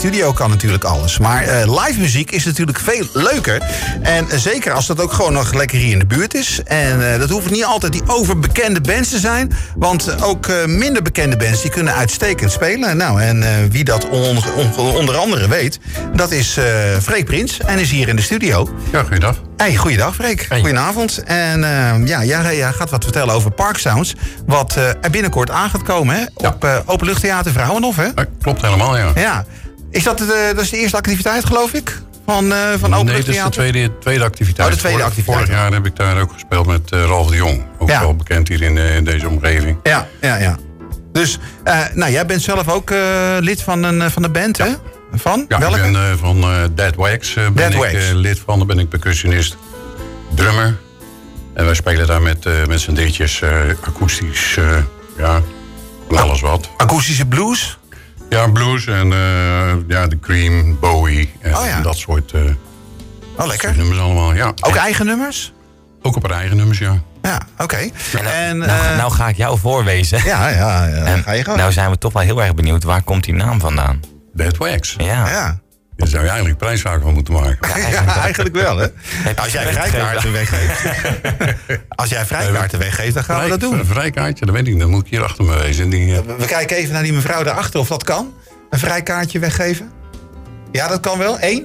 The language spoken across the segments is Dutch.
studio kan natuurlijk alles. Maar live muziek is natuurlijk veel leuker. En zeker als dat ook gewoon nog lekker hier in de buurt is. En dat hoeft niet altijd die overbekende bands te zijn. Want ook minder bekende bands die kunnen uitstekend spelen. Nou, en wie dat onder andere weet, dat is Freek Prins. En is hier in de studio. Ja, goeiedag. Hey, goeiedag Freek. Hey. Goedenavond. En jij gaat wat vertellen over Park Sounds. Wat er binnenkort aan gaat komen, hè? Ja. Op Openluchttheater Vrouwenhof, hè? Ja, klopt helemaal, ja. Ja. Is dat is de eerste activiteit, geloof ik? Van Openluchttheater? Nee, dat is de tweede activiteit. Oh, de tweede activiteit. Vorig jaar heb ik daar ook gespeeld met Ralf de Jong. Ook wel bekend hier in deze omgeving. Ja. Dus, jij bent zelf ook lid van de band, hè? Van? Ja, welke? ik ben van Dead Wax lid van. Daar ben ik percussionist, drummer. En wij spelen daar met z'n drietjes akoestisch, van alles wat. Akoestische blues? Ja, blues en de Cream, Bowie en dat soort lekker. nummers allemaal, ja. Ook eigen nummers? Ook op haar eigen nummers, ja. Ja, oké. Nou ga ik jou voorwezen. Ja, ga je gewoon. Nou zijn we toch wel heel erg benieuwd, waar komt die naam vandaan? Dead Wax. Ja. Daar zou je eigenlijk prijsvraag van moeten maken. Ja, eigenlijk wel, hè? Als jij vrijkaarten weggeeft. Als jij vrijkaarten weggeeft, dan gaan we dat doen. Een vrijkaartje, dat weet ik. Dan moet ik hier achter me wezen. We kijken even naar die mevrouw daarachter of dat kan. Een vrijkaartje weggeven. Ja, dat kan wel. 1.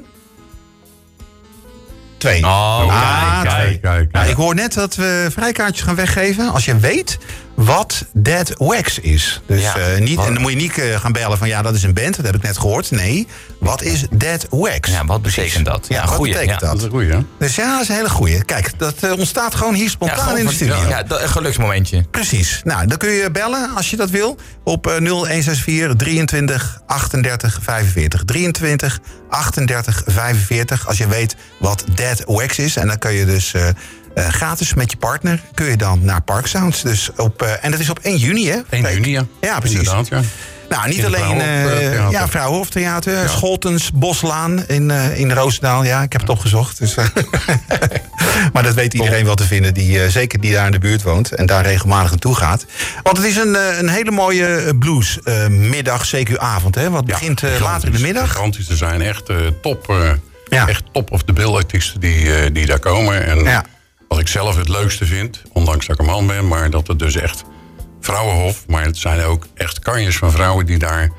2. Kijk. Nou, ik hoor net dat we vrijkaartjes gaan weggeven. Als je weet wat Dead Wax is. Dus en dan moet je niet gaan bellen van dat is een band. Dat heb ik net gehoord. Nee, wat is Dead Wax? Ja, wat betekent dat? Ja, wat betekent dat? Dat is een goeie, hè? Dus dat is een hele goeie. Kijk, dat ontstaat gewoon hier spontaan in de studio. Ja, een geluksmomentje. Precies. Nou, dan kun je bellen als je dat wil. Op 0164 23 38 45. 23 38 45. Als je weet wat Dead Wax is. En dan kun je dus gratis met je partner kun je dan naar Park Sounds. Dus en dat is op 1 juni, hè? 1 juni, ja. Ja, precies. Inderdaad, ja. Nou, niet alleen Vrouwenhoftheater, Scholtens, Boslaan in Roosendaal. Ja, ik heb het opgezocht. Dus, maar dat weet iedereen wel te vinden, zeker die daar in de buurt woont en daar regelmatig naartoe gaat. Want het is een hele mooie bluesmiddag, CQ-avond, hè? Wat begint later in de middag. Gigantisch, er zijn echt echt top of the bill artiesten die daar komen. En wat ik zelf het leukste vind, ondanks dat ik een man ben, maar dat het dus echt Vrouwenhof, maar het zijn ook echt kanjes van vrouwen die daar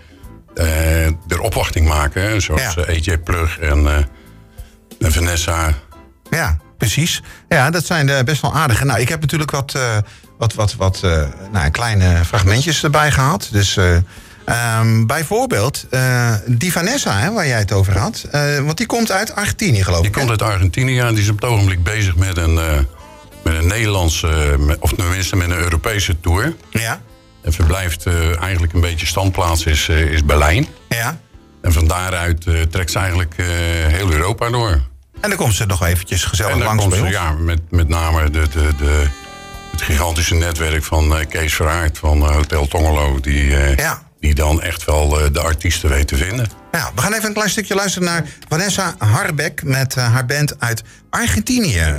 de opwachting maken. Hè? Zoals AJ Plug en Vanessa. Ja, precies. Ja, dat zijn best wel aardige. Nou, ik heb natuurlijk wat kleine fragmentjes erbij gehad. Dus bijvoorbeeld die Vanessa, hè, waar jij het over had. Want die komt uit Argentinië, geloof ik. Die komt uit Argentinië en die is op het ogenblik bezig met een Nederlandse, of tenminste met een Europese tour. Ja. En verblijft eigenlijk een beetje standplaats is Berlijn. Ja. En van daaruit trekt ze eigenlijk heel Europa door. En dan komt ze nog eventjes gezellig langs bij ons. Ja, met name het gigantische netwerk van Kees Verhaert van Hotel Tongelo. Die dan echt wel de artiesten weet te vinden. Ja, we gaan even een klein stukje luisteren naar Vanessa Harbek met haar band uit Argentinië.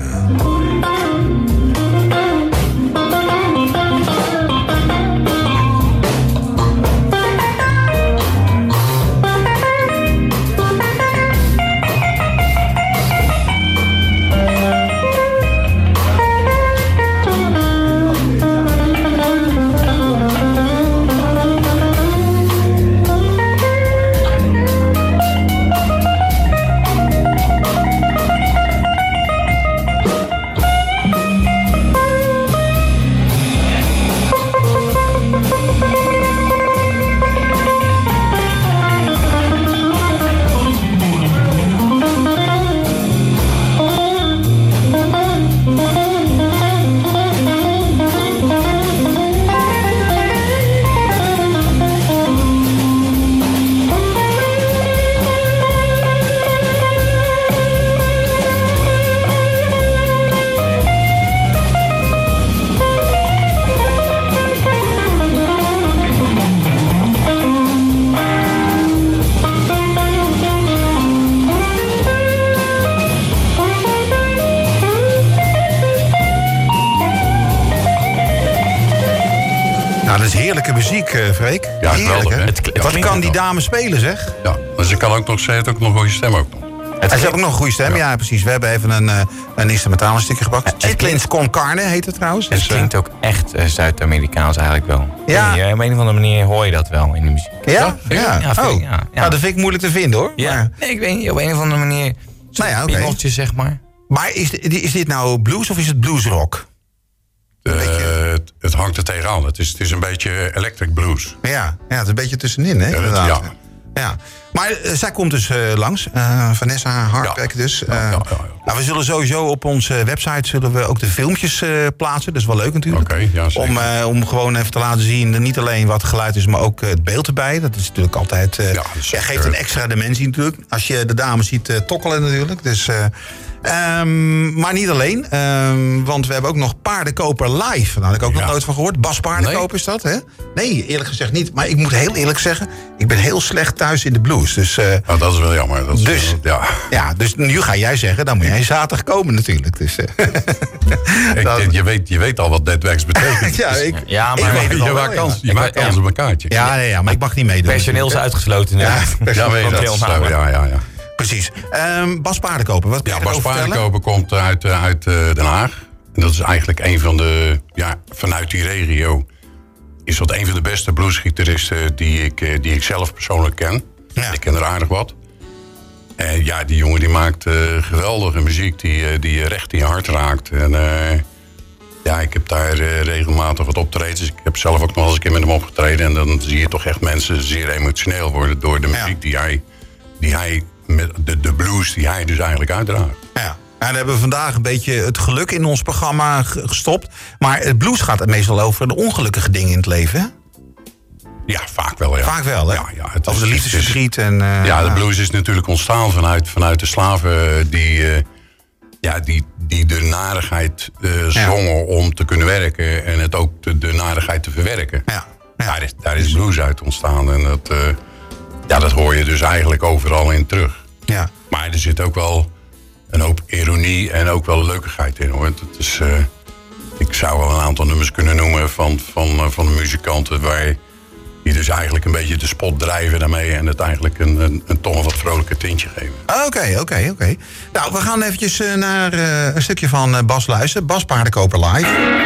muziek, Freek. Ja, geweldig, hè? Wat kan die dame spelen, zeg? Ja, maar ze heeft ook nog een goede stem ook nog. Hij heeft ook nog een goede stem, ja precies. We hebben even een instrumentale stukje gepakt. Chitlins con carne heet het trouwens. Het klinkt ook echt Zuid-Amerikaans eigenlijk wel. Ja. Op een of andere manier hoor je dat wel in de muziek. Ja? Nou, dat vind ik moeilijk te vinden, hoor. Ja. Maar... Nee, ik weet niet, op een of andere manier... Pingeltje, zeg maar. Maar is dit nou blues of is het bluesrock? Het hangt er tegenaan. Het is een beetje electric blues. Ja, het is een beetje tussenin, hè? Inderdaad. Ja. Maar zij komt dus langs. Vanessa Hardbeck dus. Nou, we zullen sowieso op onze website ook de filmpjes plaatsen. Dat is wel leuk natuurlijk. Om gewoon even te laten zien, niet alleen wat het geluid is, maar ook het beeld erbij. Dat is natuurlijk altijd... geeft een extra dimensie natuurlijk. Als je de dames ziet tokkelen natuurlijk. Dus... maar niet alleen, want we hebben ook nog Paardenkoper live. Daar had ik ook nog nooit van gehoord. Bas Paardenkoper is dat, hè? Nee, eerlijk gezegd niet. Maar ik moet heel eerlijk zeggen, ik ben heel slecht thuis in de blues. Dus, dat is wel jammer. Dus nu ga jij zeggen, dan moet jij zaterdag komen natuurlijk. Dus, je weet al wat netwerks betekent. Je maakt kans op een kaartje. Ja, maar ik mag niet meedoen. Personeel is uitgesloten. Ja. Precies. Bas Paardenkoper, wat kan je Bas Paardenkoper komt uit Den Haag. En dat is eigenlijk een van de... vanuit die regio is dat een van de beste bluesgitaristen die ik zelf persoonlijk ken. Ja. Ik ken er aardig wat. En die jongen die maakt geweldige muziek die recht in je hart raakt. En ik heb daar regelmatig wat optredens. Ik heb zelf ook nog eens een keer met hem opgetreden. En dan zie je toch echt mensen zeer emotioneel worden door de muziek die hij met de blues die hij dus eigenlijk uitdraagt. Ja. En dan hebben we vandaag een beetje het geluk in ons programma gestopt. Maar het blues gaat meestal over de ongelukkige dingen in het leven, hè? Ja, vaak wel, ja. Vaak wel, hè? Ja, over de liefdesverdriet en... de blues is natuurlijk ontstaan vanuit de slaven die de narigheid zongen om te kunnen werken. En het ook de narigheid te verwerken. Ja. Daar is blues uit ontstaan. En dat hoor je dus eigenlijk overal in terug. Ja. Maar er zit ook wel een hoop ironie en ook wel leukigheid in, hoor. Dat is, ik zou wel een aantal nummers kunnen noemen van de muzikanten die dus eigenlijk een beetje de spot drijven daarmee en het eigenlijk een toch een wat vrolijker tintje geven. Oké. Nou, we gaan eventjes naar een stukje van Bas luisteren. Bas Paardenkoper live.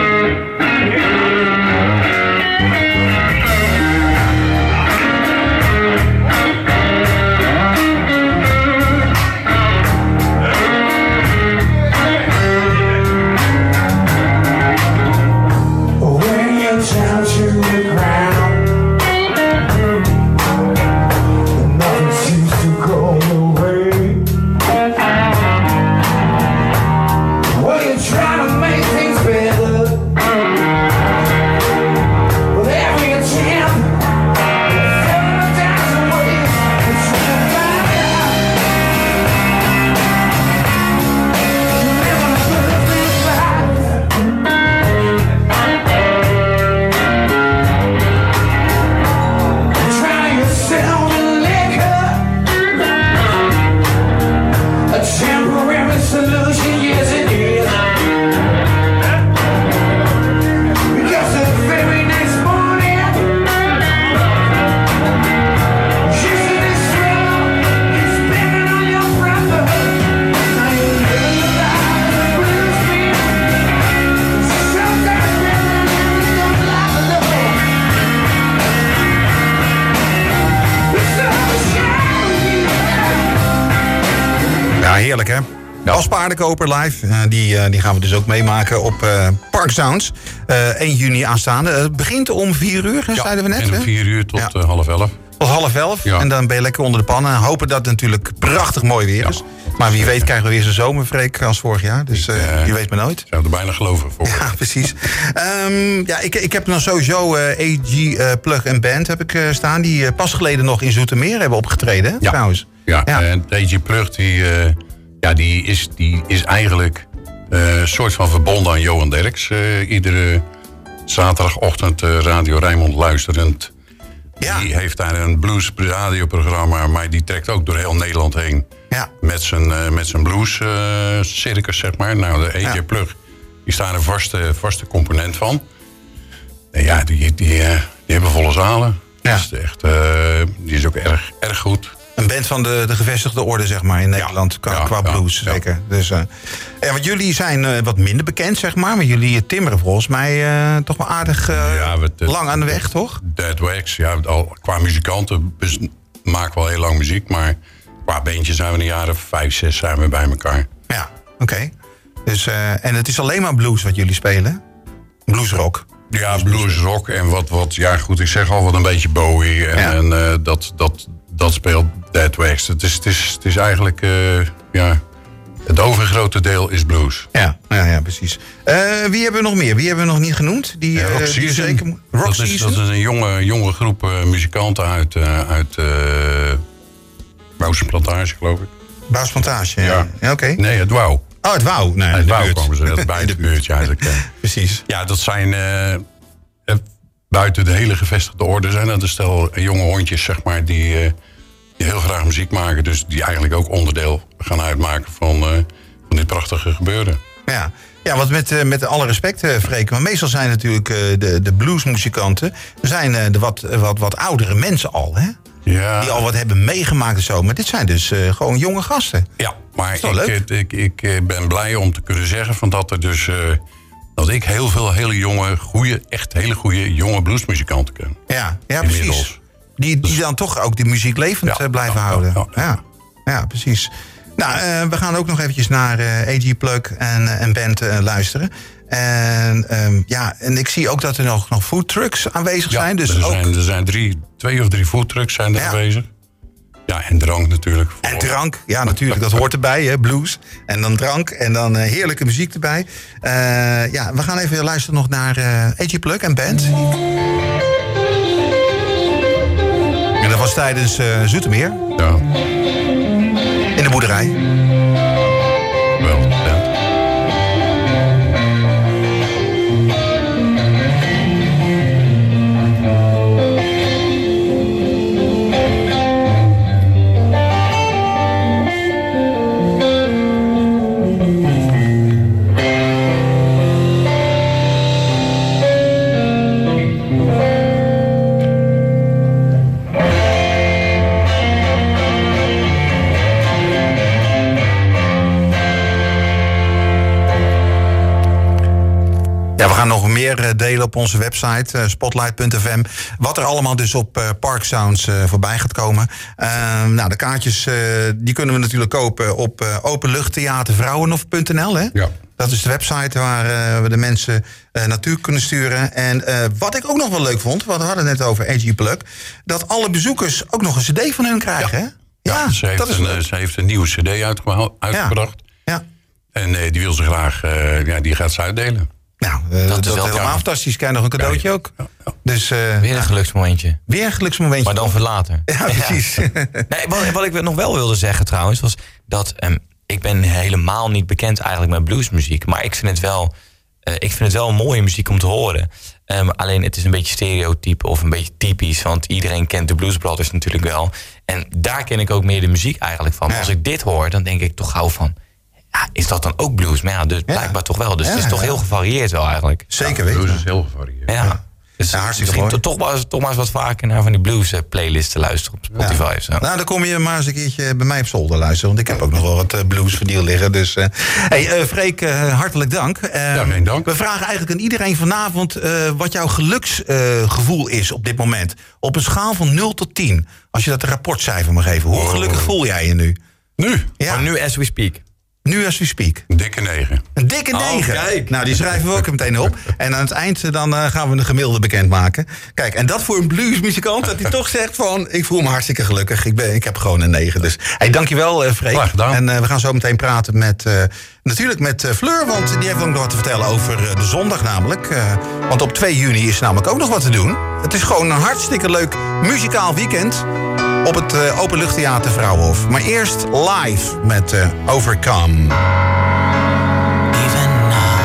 Heerlijk, hè? Bas Paardenkoper live. Die gaan we dus ook meemaken op Park Sounds. 1 juni aanstaande. Het begint om 4 uur, zeiden we net. En om 4 uur tot 10:30. Tot 10:30. Ja. En dan ben je lekker onder de pannen. Hopen dat het natuurlijk prachtig mooi weer is. Maar wie weet krijgen we weer zo'n zomerfreak als vorig jaar. Dus je weet maar nooit. Zou er bijna geloven voor. Ja, precies. Ik heb nog sowieso AG Plug and Band heb ik staan. Die pas geleden nog in Zoetermeer hebben opgetreden, hè, trouwens. Ja, en AG Plug die is eigenlijk een soort van verbonden aan Johan Derks. Iedere zaterdagochtend Radio Rijnmond luisterend. Ja. Die heeft daar een blues radioprogramma, maar die trekt ook door heel Nederland heen. Ja. Met zijn blues circus, zeg maar. Nou, de AJ Plug is daar een vaste component van. Ja, die hebben volle zalen. Ja. Die is ook erg goed. Een band van de gevestigde orde, zeg maar, in Nederland, qua blues, zeker. Ja. Dus, want jullie zijn wat minder bekend, zeg maar jullie timmeren volgens mij toch wel aardig lang aan de weg, toch? Dead Wax, qua muzikanten maken we al heel lang muziek, maar qua bandje zijn we in de jaren 5, 6 zijn we bij elkaar. Ja, oké. Dus, en het is alleen maar blues wat jullie spelen? Bluesrock? Ja, bluesrock en wat ik zeg al, wat een beetje Bowie en dat speelt Dead Wax. Het is eigenlijk, het overgrote deel is blues. Ja, precies. Wie hebben we nog meer? Wie hebben we nog niet genoemd? Rock Season. Dat is een jonge groep muzikanten uit Bouwse Plantage, geloof ik. Bouwse Plantage, ja. Oké. Nee, het Wouw. Oh, het Wouw. Nee, het Wouw komen ze bij het buurtje eigenlijk. Precies. Ja, dat zijn buiten de hele gevestigde orde zijn dat een stel jonge hondjes, zeg maar, die heel graag muziek maken. Dus die eigenlijk ook onderdeel gaan uitmaken van dit prachtige gebeuren. Ja, wat met alle respect, Freek. Maar meestal zijn natuurlijk de bluesmuzikanten zijn de wat oudere mensen al, hè? Ja. Die al wat hebben meegemaakt en zo. Maar dit zijn dus gewoon jonge gasten. Ja, maar ik ben blij om te kunnen zeggen dat er dus dat ik heel veel hele goede jonge bluesmuzikanten ken. Ja, precies. Die dan toch ook die muziek levend blijven houden. Ja, precies. Nou, we gaan ook nog eventjes naar A.G. Plug en band luisteren. En ik zie ook dat er nog foodtrucks aanwezig zijn. Dus er zijn 2 of 3 foodtrucks zijn er aanwezig. Ja, en drank natuurlijk. En drank, ja natuurlijk, dat hoort erbij, hè, blues. En dan drank en dan heerlijke muziek erbij. We gaan even luisteren nog naar A.G. Plug en band. En dat was tijdens Zoetermeer. Ja. In de boerderij. Wel, ja. Ja, we gaan nog meer delen op onze website, spotlight.fm. Wat er allemaal dus op Park Sounds voorbij gaat komen. De kaartjes die kunnen we natuurlijk kopen op openluchttheatervrouwenhof.nl. Hè? Ja. Dat is de website waar we de mensen naartoe kunnen sturen. En wat ik ook nog wel leuk vond, want we hadden het net over A.G. Plug, dat alle bezoekers ook nog een cd van hun krijgen. Hè? Ja, ze heeft een nieuwe cd uitgebracht. Ja. En die wil ze graag, die gaat ze uitdelen. Nou, dat is helemaal fantastisch. Krijg je nog een cadeautje ook. Ja. Dus, weer een geluksmomentje. Weer een geluksmomentje. Maar dan voor later. Ja, precies. Nee, wat ik nog wel wilde zeggen trouwens, was dat ik ben helemaal niet bekend eigenlijk met bluesmuziek. Maar ik vind het wel mooie muziek om te horen. Alleen het is een beetje stereotype of een beetje typisch. Want iedereen kent de Blues Brothers natuurlijk wel. En daar ken ik ook meer de muziek eigenlijk van. Ja. Als ik dit hoor, dan denk ik toch gauw van, ja, is dat dan ook blues? Maar ja, dus blijkbaar toch wel. Dus het is toch heel gevarieerd wel eigenlijk. Zeker weten. Blues is heel gevarieerd. Ja. Dus misschien toch maar eens wat vaker naar van die blues playlists te luisteren op Spotify. Ja. Zo. Nou, dan kom je maar eens een keertje bij mij op zolder luisteren. Want ik heb ook nog wel wat blues verdiel liggen. Dus, Freek, hartelijk dank. Geen dank. We vragen eigenlijk aan iedereen vanavond wat jouw geluksgevoel is op dit moment. Op een schaal van 0 tot 10. Als je dat een rapportcijfer mag geven. Hoe gelukkig voel jij je nu? Nu? Ja. Maar nu as we speak. Nu as we speak. Een dikke 9. Een dikke 9. Kijk. Nou, die schrijven we ook meteen op. En aan het eind dan gaan we een gemiddelde bekendmaken. Kijk, en dat voor een bluesmuzikant, dat hij toch zegt van, ik voel me hartstikke gelukkig. Ik heb gewoon een 9. Dus dankjewel, Freek. Graag gedaan. En we gaan zo meteen praten natuurlijk met Fleur. Want die heeft ook nog wat te vertellen over de zondag namelijk. Want op 2 juni is namelijk ook nog wat te doen. Het is gewoon een hartstikke leuk muzikaal weekend op het Openluchttheater Vrouwenhof. Maar eerst live met Overcome. Even now,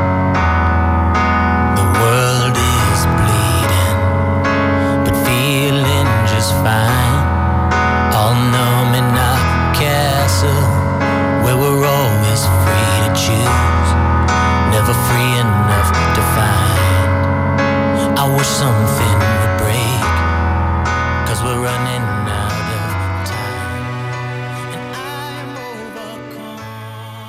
the world is bleeding, but feeling just fine. All numb in our castle, where we're always free to choose, never free enough to find. I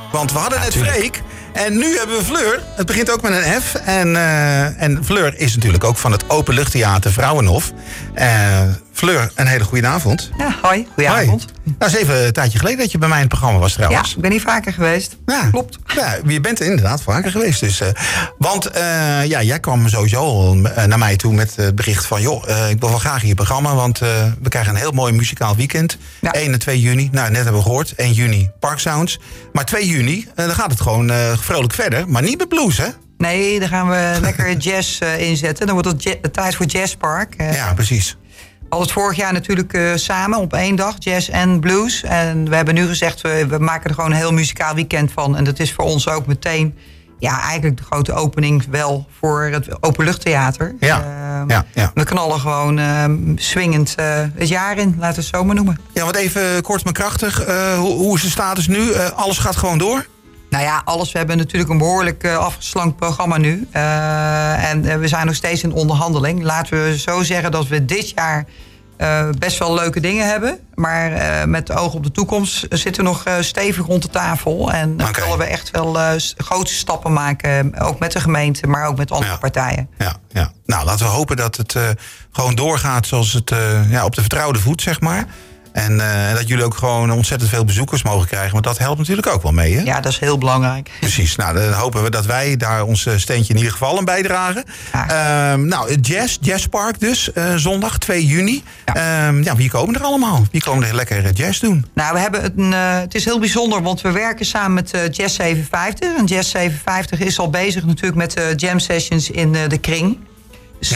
Want we hadden net Freek en nu hebben we Fleur. Het begint ook met een F. En Fleur is natuurlijk ook van het Openluchttheater Vrouwenhof. Fleur, een hele goede avond. Ja, hoi. Goedenavond. Nou, is even een tijdje geleden dat je bij mij in het programma was trouwens. Ja, ik ben hier vaker geweest. Ja, klopt. Ja, je bent inderdaad vaker geweest. Dus, want jij kwam sowieso al naar mij toe met het bericht van... ik wil wel graag in je programma, want we krijgen een heel mooi muzikaal weekend. Ja. 1 en 2 juni, nou net hebben we gehoord, 1 juni Park Sounds. Maar 2 juni, dan gaat het gewoon vrolijk verder. Maar niet met blues, hè? Nee, dan gaan we lekker jazz inzetten. Dan wordt het tijd voor Jazzpark. Ja, precies. We hadden het vorig jaar natuurlijk samen op 1 dag, jazz en blues. En we hebben nu gezegd, we maken er gewoon een heel muzikaal weekend van. En dat is voor ons ook meteen eigenlijk de grote opening wel voor het Openluchttheater. Ja. We knallen gewoon swingend het jaar in, laten we het zo maar noemen. Ja, want even kort maar krachtig. Hoe is de status nu? Alles gaat gewoon door? Nou ja, alles. We hebben natuurlijk een behoorlijk afgeslankt programma nu. En we zijn nog steeds in onderhandeling. Laten we zo zeggen dat we dit jaar best wel leuke dingen hebben. Maar met de oog op de toekomst zitten we nog stevig rond de tafel. En willen we echt wel grote stappen maken. Ook met de gemeente, maar ook met andere partijen. Ja. Nou, laten we hopen dat het gewoon doorgaat zoals het op de vertrouwde voet, zeg maar. En dat jullie ook gewoon ontzettend veel bezoekers mogen krijgen. Want dat helpt natuurlijk ook wel mee, hè? Ja, dat is heel belangrijk. Precies. Nou, dan hopen we dat wij daar ons steentje in ieder geval aan bijdragen. Ja. Jazzpark dus, zondag 2 juni. Ja. Wie komen er allemaal? Wie komen er lekker jazz doen? Nou, we hebben het is heel bijzonder, want we werken samen met Jazz 750. En Jazz 750 is al bezig natuurlijk met jam sessions in de kring. Dus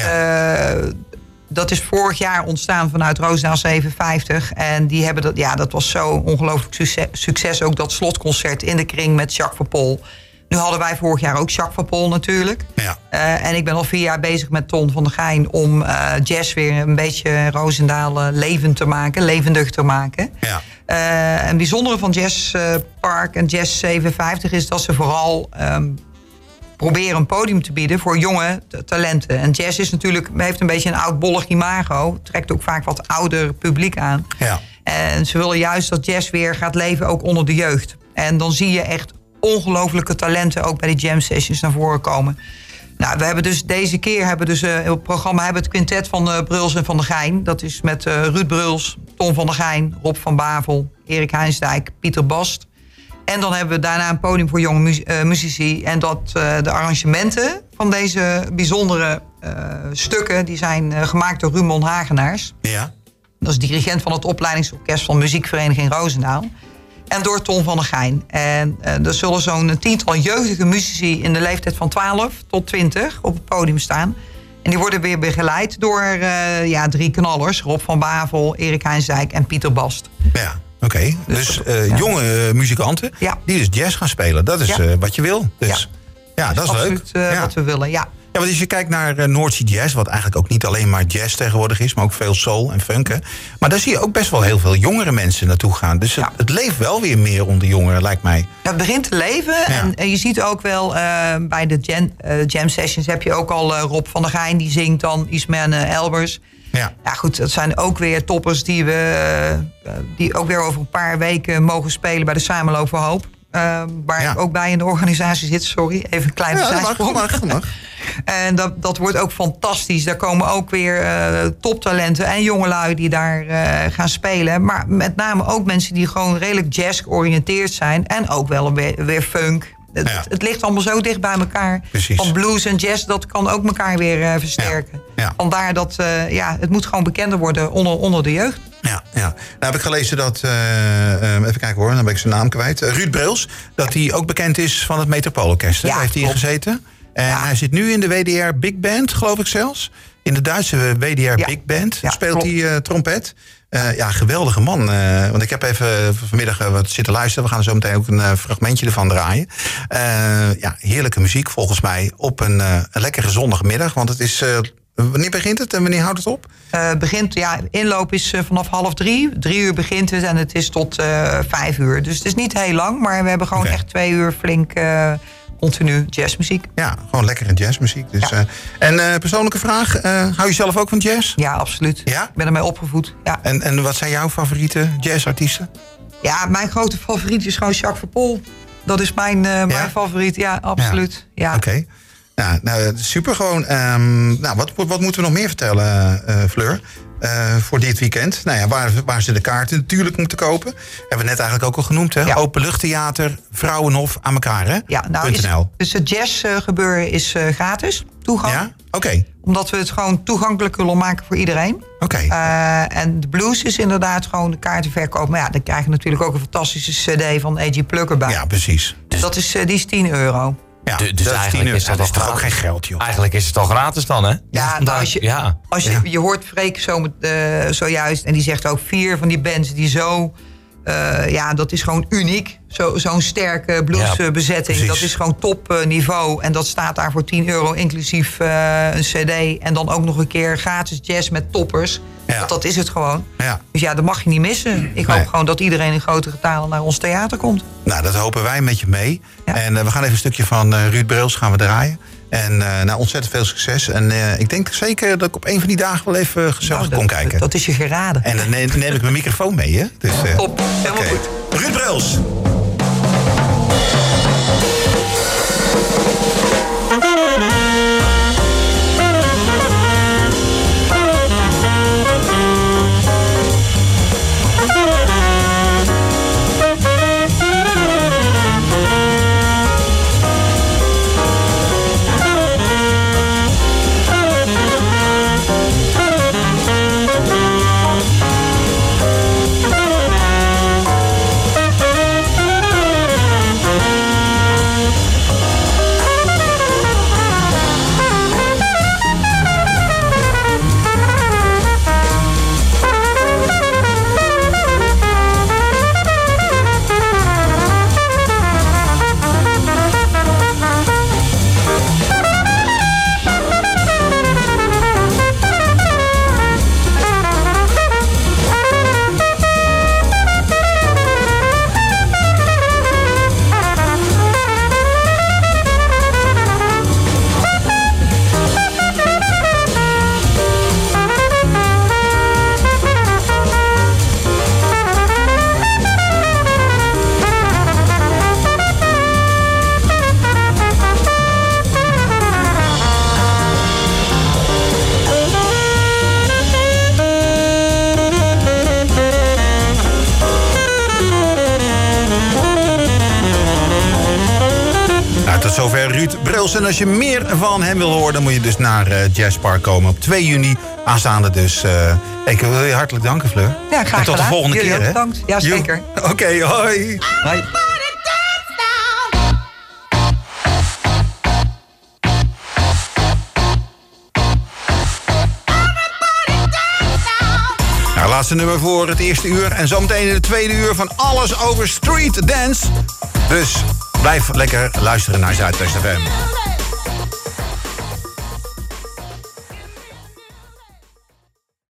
dat is vorig jaar ontstaan vanuit Roosendaal 750. En die hebben dat was zo ongelooflijk succes. Ook dat slotconcert in de kring met Jacques van Pol. Nu hadden wij vorig jaar ook Jacques van Pol natuurlijk. Ja. En ik ben al 4 jaar bezig met Ton van der Geijn om jazz weer een beetje Roosendaal levendig te maken. Ja. Het bijzondere van Jazzpark en Jazz 750 is dat ze vooral proberen een podium te bieden voor jonge talenten. En jazz heeft een beetje een oudbollig imago. Trekt ook vaak wat ouder publiek aan. Ja. En ze willen juist dat jazz weer gaat leven ook onder de jeugd. En dan zie je echt ongelofelijke talenten ook bij die jam sessions naar voren komen. Nou, we hebben dus deze keer op het programma het quintet van Bruls en Van der Geijn. Dat is met Ruud Bruls, Ton van der Geijn, Rob van Bavel, Erik Heinsdijk, Pieter Bast. En dan hebben we daarna een podium voor jonge muzici. En de arrangementen van deze bijzondere stukken die zijn gemaakt door Rumon Hagenaars. Ja. Dat is dirigent van het opleidingsorkest van Muziekvereniging Roosendaal. En door Ton van der Geijn. En er zullen zo'n 10-tal jeugdige muzici in de leeftijd van 12 tot 20 op het podium staan. En die worden weer begeleid door 3 knallers. Rob van Bavel, Erik Heinsdijk en Pieter Bast. Ja. Oké, dus jonge muzikanten die dus jazz gaan spelen. Dat is wat je wil. Dus dat is absoluut leuk. Wat we willen, ja. Ja, want als je kijkt naar Noordzee Jazz, wat eigenlijk ook niet alleen maar jazz tegenwoordig is, maar ook veel soul en funk. Maar daar zie je ook best wel heel veel jongere mensen naartoe gaan. Dus het leeft wel weer meer onder jongeren, lijkt mij. Het begint te leven. Ja. En je ziet ook wel bij de jam sessions heb je ook al Rob van der Geijn, die zingt dan Ismene Elbers. Ja, goed, dat zijn ook weer toppers die ook weer over een paar weken mogen spelen bij de Samenloop voor Hoop. Waar ik ook bij in de organisatie zit. Sorry, even een kleine zijsprong. Mag. En dat wordt ook fantastisch. Daar komen ook weer toptalenten en jongelui die daar gaan spelen. Maar met name ook mensen die gewoon redelijk jazz georiënteerd zijn. En ook wel weer funk. Het ligt allemaal zo dicht bij elkaar. Precies. Van blues en jazz, dat kan ook elkaar weer versterken. Ja. Vandaar dat het moet gewoon bekender worden onder de jeugd. Ja. Nou heb ik gelezen dat, even kijken hoor, dan ben ik zijn naam kwijt. Ruud Bruls, dat hij ook bekend is van het Metropoolorkest. Daar heeft hij in gezeten. En hij zit nu in de WDR Big Band, geloof ik zelfs. In de Duitse WDR Big Band speelt hij trompet. Geweldige man. Want ik heb even vanmiddag wat zitten luisteren. We gaan er zo meteen ook een fragmentje ervan draaien. Heerlijke muziek volgens mij op een lekkere zondagmiddag. Want het is... wanneer begint het en wanneer houdt het op? Inloop is vanaf 2:30. 3 uur begint het en het is tot 5 uur. Dus het is niet heel lang, maar we hebben gewoon echt 2 uur flink continu jazzmuziek. Ja, gewoon lekkere jazzmuziek. Dus, en persoonlijke vraag, hou je zelf ook van jazz? Ja, absoluut. Ja? Ik ben ermee opgevoed. Ja. En wat zijn jouw favoriete jazzartiesten? Ja, mijn grote favoriet is gewoon Jacques van Pol. dat is mijn favoriet. Ja, absoluut. Ja. Oké. Ja, nou, super gewoon. Wat moeten we nog meer vertellen, Fleur? Voor dit weekend. Nou ja, waar ze de kaarten natuurlijk moeten kopen. Hebben we net eigenlijk ook al genoemd. Hè? Ja. Openluchttheater, Vrouwenhof aan elkaar. Hè? Ja, nou dus het jazzgebeuren is gratis toegang. Ja, oké. Omdat we het gewoon toegankelijk willen maken voor iedereen. Oké. En de blues is inderdaad gewoon de kaartenverkoop. Maar ja, dan krijg je natuurlijk ook een fantastische cd van A.G. Plug erbij. Ja, precies. Dus die is €10. Ja, dus eigenlijk is dat toch ook geen geld, joh. Eigenlijk is het al gratis dan, hè? Ja, als je hoort Freek zojuist... en die zegt ook 4 van die bands die zo... dat is gewoon uniek. Zo'n sterke bluesbezetting. Ja, dat is gewoon topniveau. En dat staat daar voor €10 inclusief een cd. En dan ook nog een keer gratis jazz met toppers. Ja. Dat is het gewoon. Ja. Dus ja, dat mag je niet missen. Ik hoop gewoon dat iedereen in grote getalen naar ons theater komt. Nou, dat hopen wij met je mee. Ja. En we gaan even een stukje van Ruud Breels gaan we draaien. En ontzettend veel succes. En ik denk zeker dat ik op een van die dagen wel even gezellig kon kijken. Dat is je geraden. En dan neem ik mijn microfoon mee, hè? Dus, top, helemaal goed. Ruud Breels. En als je meer van hem wil horen, dan moet je dus naar Jazzpark komen op 2 juni aanstaande. Dus ik wil je hartelijk danken, Fleur. Ja, graag en tot gedaan. De volgende keer. Bedankt. Ja, zeker. Oké, hoi. Hoi. Nou, laatste nummer voor het eerste uur. En zometeen in het tweede uur van alles over street dance. Dus blijf lekker luisteren naar Zuidwest FM.